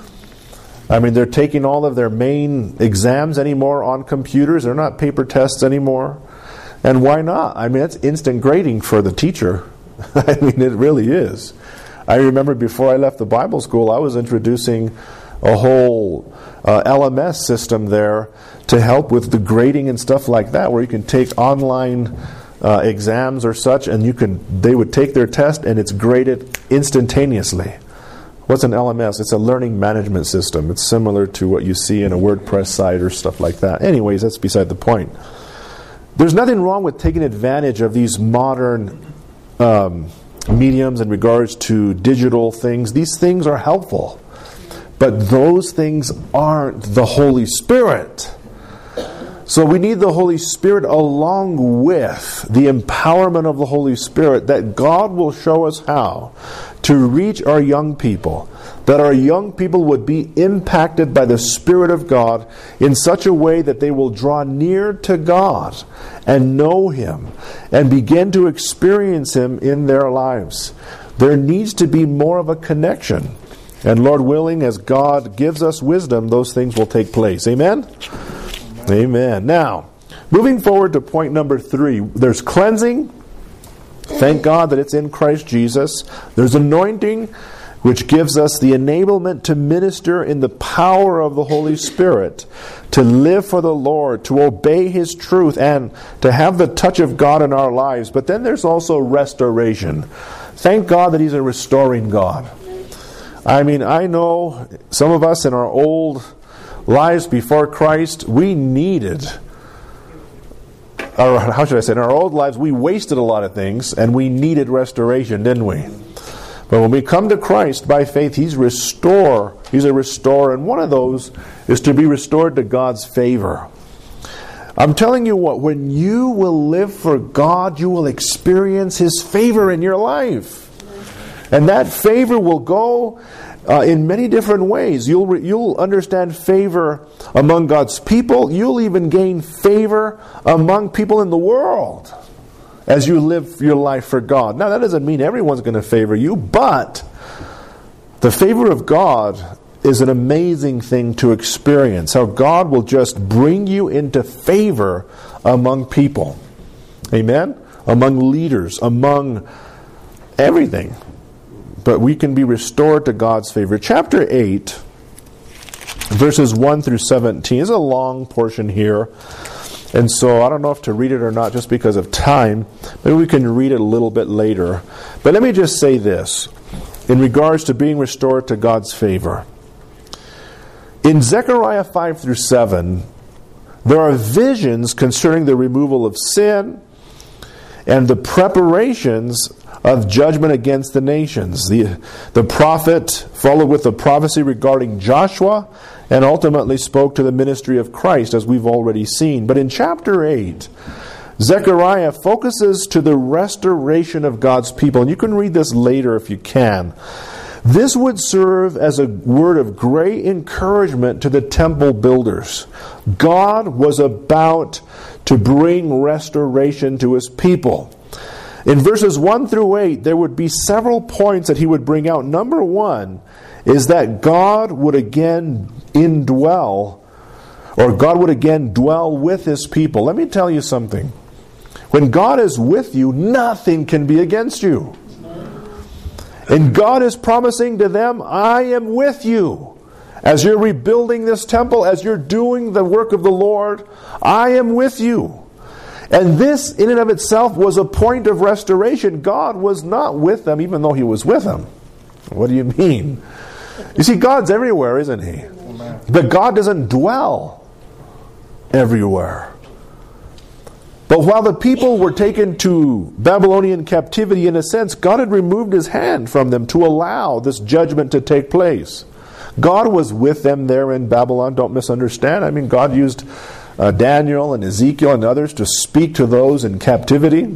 Speaker 1: I mean, they're taking all of their main exams anymore on computers. They're not paper tests anymore. And why not? I mean, it's instant grading for the teacher. I mean, it really is. I remember before I left the Bible school, I was introducing a whole LMS system there to help with the grading and stuff like that, where you can take online exams or such, and they would take their test and it's graded instantaneously. What's an LMS? It's a learning management system. It's similar to what you see in a WordPress site or stuff like that. Anyways, that's beside the point. There's nothing wrong with taking advantage of these modern mediums in regards to digital things. These things are helpful. But those things aren't the Holy Spirit. So we need the Holy Spirit along with the empowerment of the Holy Spirit, that God will show us how to reach our young people, that our young people would be impacted by the Spirit of God in such a way that they will draw near to God and know Him and begin to experience Him in their lives. There needs to be more of a connection. And Lord willing, as God gives us wisdom, those things will take place. Amen? Amen. Now, moving forward to point number 3. There's cleansing. Thank God that it's in Christ Jesus. There's anointing, which gives us the enablement to minister in the power of the Holy Spirit, to live for the Lord, to obey His truth, and to have the touch of God in our lives. But then there's also restoration. Thank God that He's a restoring God. I mean, I know some of us in our old lives before Christ, we needed, or how should I say, in our old lives, we wasted a lot of things, and we needed restoration, didn't we? But when we come to Christ by faith, He's a restorer, and one of those is to be restored to God's favor. I'm telling you what, when you will live for God, you will experience His favor in your life. And that favor will go in many different ways. You'll understand favor among God's people. You'll even gain favor among people in the world as you live your life for God. Now, that doesn't mean everyone's going to favor you, but the favor of God is an amazing thing to experience. How God will just bring you into favor among people. Amen? Among leaders, among everything. But we can be restored to God's favor. Chapter 8, verses 1 through 17 is a long portion here. And so I don't know if to read it or not just because of time. Maybe we can read it a little bit later. But let me just say this in regards to being restored to God's favor. In Zechariah 5 through 7, there are visions concerning the removal of sin and the preparations of judgment against the nations. The prophet followed with a prophecy regarding Joshua and ultimately spoke to the ministry of Christ, as we've already seen. But in chapter 8, Zechariah focuses to the restoration of God's people. And you can read this later if you can. This would serve as a word of great encouragement to the temple builders. God was about to bring restoration to His people. In verses 1 through 8, there would be several points that he would bring out. Number one is that God would again indwell, or God would again dwell with His people. Let me tell you something. When God is with you, nothing can be against you. And God is promising to them, I am with you. As you're rebuilding this temple, as you're doing the work of the Lord, I am with you. And this, in and of itself, was a point of restoration. God was not with them, even though He was with them. What do you mean? You see, God's everywhere, isn't He? But God doesn't dwell everywhere. But while the people were taken to Babylonian captivity, in a sense, God had removed His hand from them to allow this judgment to take place. God was with them there in Babylon. Don't misunderstand. I mean, God used Daniel and Ezekiel and others to speak to those in captivity.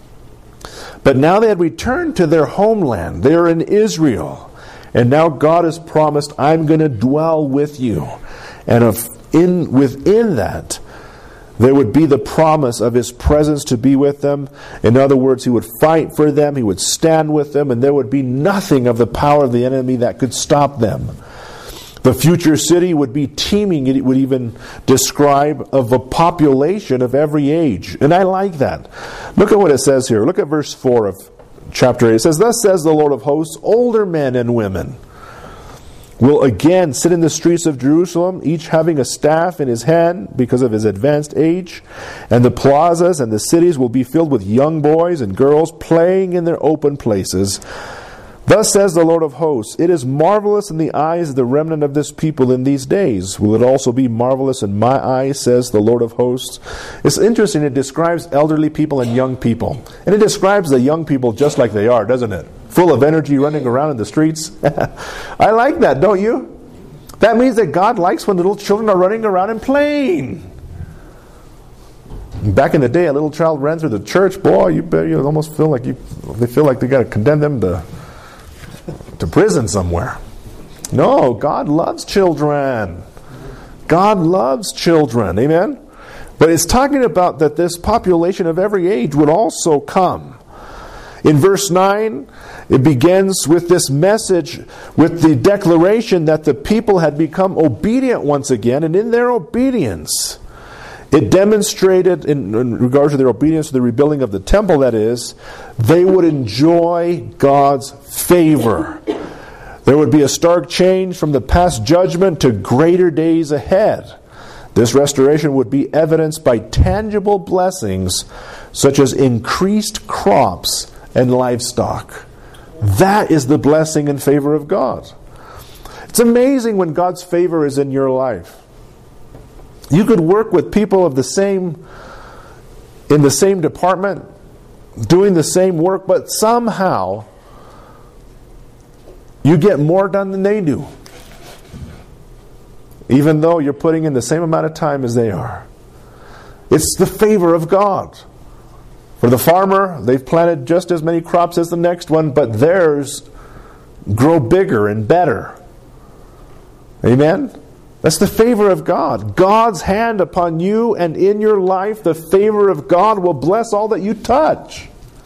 Speaker 1: But now they had returned to their homeland. They are in Israel. And now God has promised, I'm going to dwell with you. And within that, there would be the promise of His presence to be with them. In other words, He would fight for them, He would stand with them, and there would be nothing of the power of the enemy that could stop them. The future city would be teeming, it would even describe, of a population of every age. And I like that. Look at what it says here. Look at verse 4 of chapter 8. It says, Thus says the Lord of hosts, older men and women will again sit in the streets of Jerusalem, each having a staff in his hand because of his advanced age. And the plazas and the cities will be filled with young boys and girls playing in their open places. Thus says the Lord of hosts, It is marvelous in the eyes of the remnant of this people in these days. Will it also be marvelous in my eyes, says the Lord of hosts? It's interesting, it describes elderly people and young people. And it describes the young people just like they are, doesn't it? Full of energy, running around in the streets. I like that, don't you? That means that God likes when little children are running around and playing. Back in the day, a little child ran through the church. Boy, you almost feel like they feel like they got to condemn them to prison somewhere. No, God loves children. God loves children. Amen? But it's talking about that this population of every age would also come. In verse 9, it begins with this message, with the declaration that the people had become obedient once again, and in their obedience, it demonstrated, in regard to their obedience to the rebuilding of the temple, that is, they would enjoy God's favor. There would be a stark change from the past judgment to greater days ahead. This restoration would be evidenced by tangible blessings such as increased crops and livestock. That is the blessing and favor of God. It's amazing when God's favor is in your life. You could work with people in the same department, doing the same work, but somehow you get more done than they do, even though you're putting in the same amount of time as they are. It's the favor of God. For the farmer, they've planted just as many crops as the next one, but theirs grow bigger and better. Amen? That's the favor of God. God's hand upon you and in your life, the favor of God will bless all that you touch.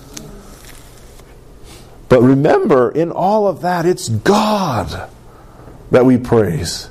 Speaker 1: But remember, in all of that, it's God that we praise.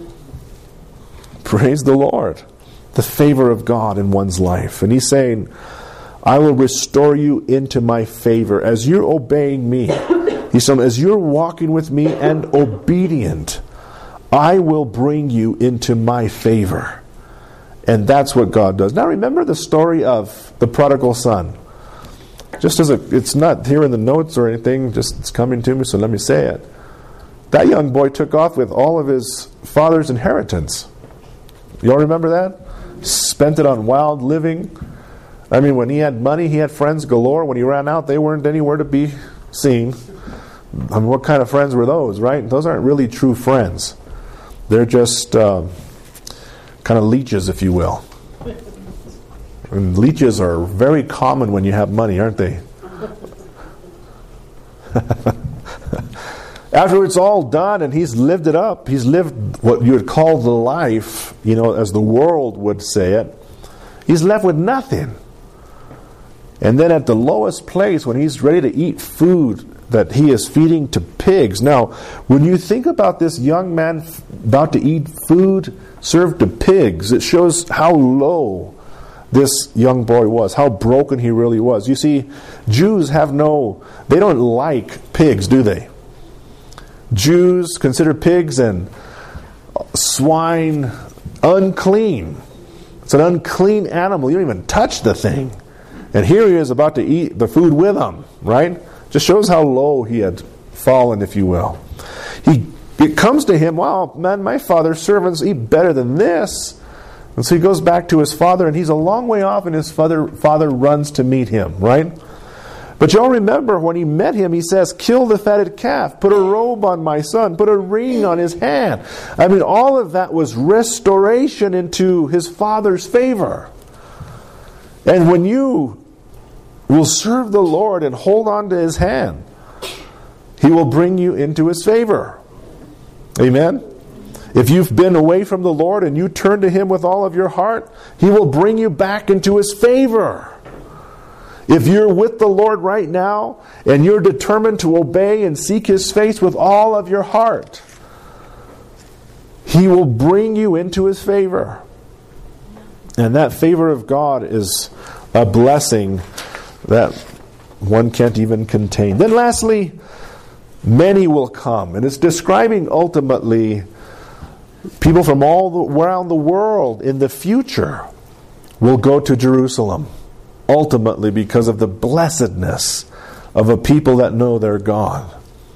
Speaker 1: Praise the Lord. The favor of God in one's life. And He's saying, I will restore you into my favor. As you're obeying me, He's saying, as you're walking with me and obedient, I will bring you into my favor. And that's what God does. Now remember the story of the prodigal son. It's not here in the notes or anything, just it's coming to me, so let me say it. That young boy took off with all of his father's inheritance. You all remember that? Spent it on wild living. I mean, when he had money, he had friends galore. When he ran out, they weren't anywhere to be seen. I mean, what kind of friends were those, right? Those aren't really true friends. They're just kind of leeches, if you will. And leeches are very common when you have money, aren't they? After it's all done and he's lived it up, he's lived what you would call the life, as the world would say it, he's left with nothing. And then at the lowest place, when he's ready to eat food that he is feeding to pigs. Now, when you think about this young man about to eat food served to pigs, it shows how low this young boy was, how broken he really was. You see, Jews they don't like pigs, do they? Jews consider pigs and swine unclean. It's an unclean animal. You don't even touch the thing. And here he is about to eat the food with them, right? Just shows how low he had fallen, if you will. It comes to him, wow, man, my father's servants eat better than this. And so he goes back to his father, and he's a long way off, and his father runs to meet him, right? But y'all remember when he met him, he says, kill the fatted calf, put a robe on my son, put a ring on his hand. I mean, all of that was restoration into his father's favor. And when you will serve the Lord and hold on to His hand, He will bring you into His favor. Amen? If you've been away from the Lord and you turn to Him with all of your heart, He will bring you back into His favor. If you're with the Lord right now and you're determined to obey and seek His face with all of your heart, He will bring you into His favor. And that favor of God is a blessing that one can't even contain. Then lastly, many will come. And it's describing ultimately people from all around the world in the future will go to Jerusalem. Ultimately because of the blessedness of a people that know their God.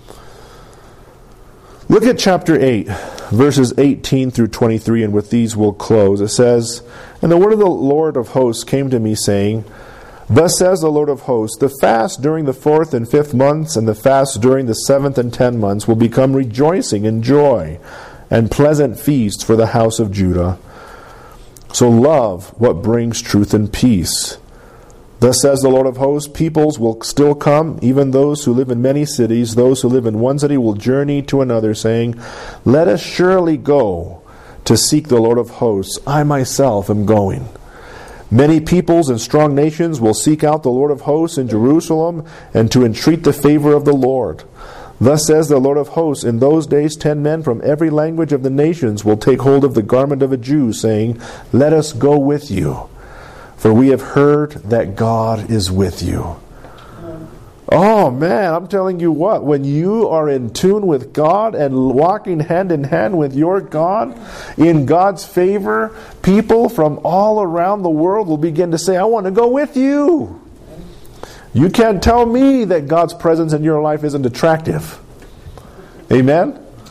Speaker 1: Look at chapter 8, verses 18 through 23, and with these we'll close. It says, And the word of the Lord of hosts came to me, saying, Thus says the Lord of hosts, the fast during the 4th and 5th months, and the fast during the 7th and 10th months will become rejoicing and joy, and pleasant feasts for the house of Judah. So love what brings truth and peace. Thus says the Lord of hosts, peoples will still come, even those who live in many cities. Those who live in one city will journey to another, saying, Let us surely go to seek the Lord of hosts. I myself am going. Many peoples and strong nations will seek out the Lord of hosts in Jerusalem, and to entreat the favor of the Lord. Thus says the Lord of hosts, In those days 10 men from every language of the nations will take hold of the garment of a Jew, saying, Let us go with you. For we have heard that God is with you. Oh man, I'm telling you what, when you are in tune with God and walking hand in hand with your God, in God's favor, people from all around the world will begin to say, I want to go with you. You can't tell me that God's presence in your life isn't attractive. Amen?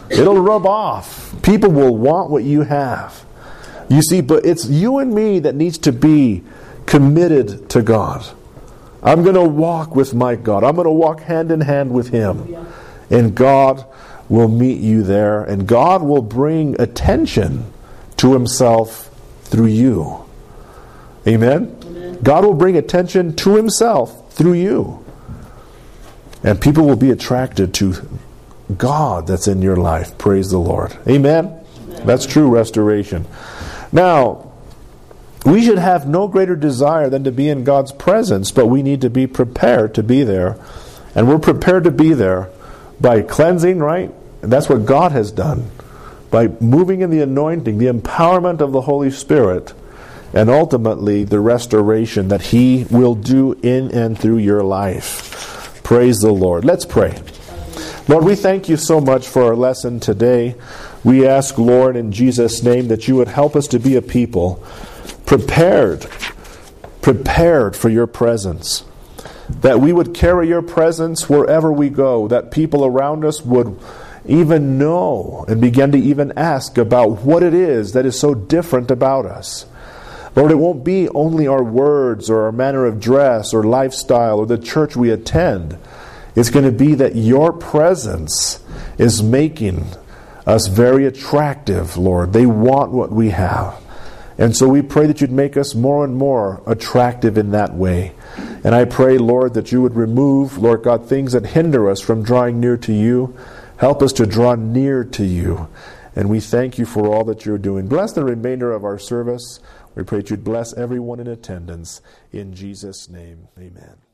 Speaker 1: It'll rub off. People will want what you have. You see, but it's you and me that needs to be committed to God. I'm going to walk with my God. I'm going to walk hand in hand with Him. And God will meet you there. And God will bring attention to Himself through you. Amen? Amen. God will bring attention to Himself through you. And people will be attracted to God that's in your life. Praise the Lord. Amen? Amen. That's true restoration. Now, we should have no greater desire than to be in God's presence, but we need to be prepared to be there. And we're prepared to be there by cleansing, right? And that's what God has done. By moving in the anointing, the empowerment of the Holy Spirit, and ultimately the restoration that He will do in and through your life. Praise the Lord. Let's pray. Lord, we thank you so much for our lesson today. We ask, Lord, in Jesus' name, that you would help us to be a people prepared for your presence. That we would carry your presence wherever we go. That people around us would even know and begin to even ask about what it is that is so different about us. Lord, it won't be only our words or our manner of dress or lifestyle or the church we attend. It's going to be that your presence is making us very attractive, Lord. They want what we have. And so we pray that you'd make us more and more attractive in that way. And I pray, Lord, that you would remove, Lord God, things that hinder us from drawing near to you. Help us to draw near to you. And we thank you for all that you're doing. Bless the remainder of our service. We pray that you'd bless everyone in attendance. In Jesus' name, amen.